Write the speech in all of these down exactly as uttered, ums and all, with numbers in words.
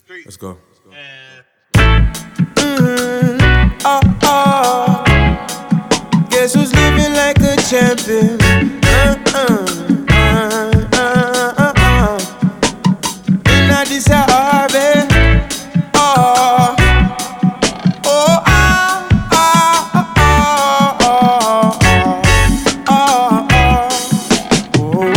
Let's go. Mm-hmm. Oh, oh. Guess who's living like a champion? Uh-uh. Uh-uh. In Addis Ababa. Oh. Oh, ah, ah, ah, ah, ah, ah, oh,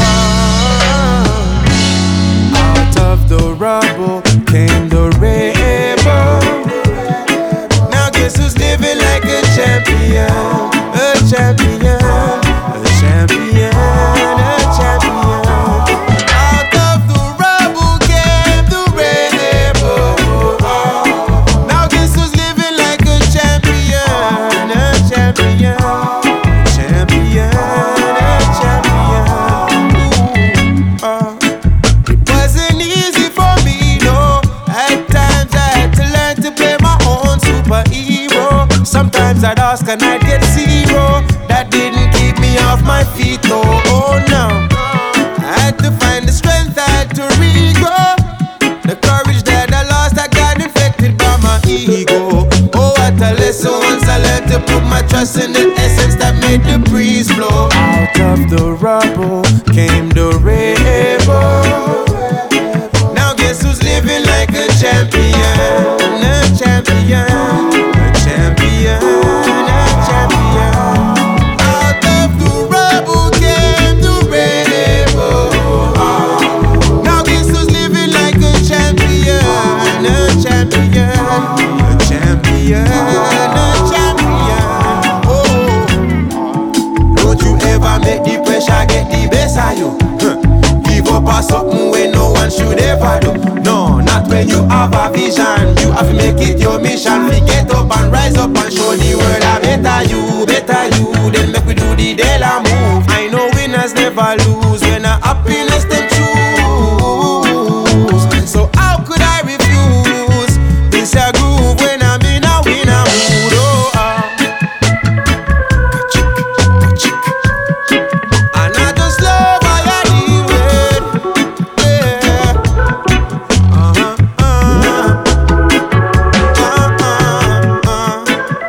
ah. Out of the rubble came the rainbow. Now guess who's living like a champion? A champion, a champion, a champion. Out of the rubble came the rainbow. Now guess who's living like a champion? A champion, champion, a champion. Ooh, uh. It wasn't easy for me, no. At times I had to learn to play my own superhero. Sometimes I'd ask and I'd get zero. That didn't keep me off my feet, no. Oh no. I had to find the strength, I had to regrow. The courage that I lost, I got infected by my ego. Oh, what a lesson once I learned to put my trust in the essence that made the breeze blow. Out of the rubble came the rainbow. Now guess who's living like a champion? A champion, a champion, a champion. Out of the rubble came the rainbow. Now guess who's living like a champion? A champion, a champion, a champion. Oh, don't you ever make the pressure get the best of you. Huh. Give up on something when no one should ever do. No, not when you have a vision. You have to make it your mission. We get up and rise up and show the world a better you, better you. Then make we do the Dela move. I know winners never lose when a happiness them choose. So how could I refuse this a groove when I'm in a winner mood? Oh, ah. And I just love how you deal with, yeah. Uh-huh, uh-huh. Uh-uh, uh.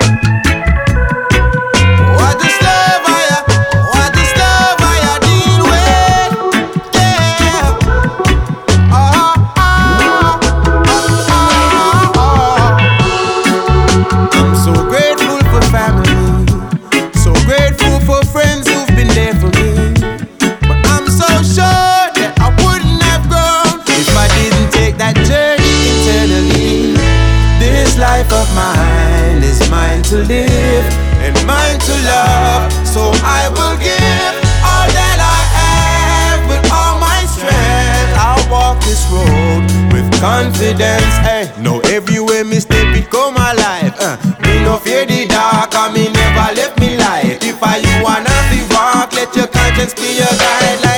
Oh, I just love how you, oh, I just love how you deal with, yeah. Uh-huh, uh-huh, uh-huh. I'm so grateful for family, so grateful for friends who've been there for me. But I'm so sure that I wouldn't have grown if I didn't take that journey internally. This life of mine is mine to live and mine to love. So I will give all that I have with all my strength. I'll walk this road with confidence. Hey, know everywhere me step it come alive. Uh, me no fear the dark, and me never left me light. If I you wanna be walk, let your conscience be your guide.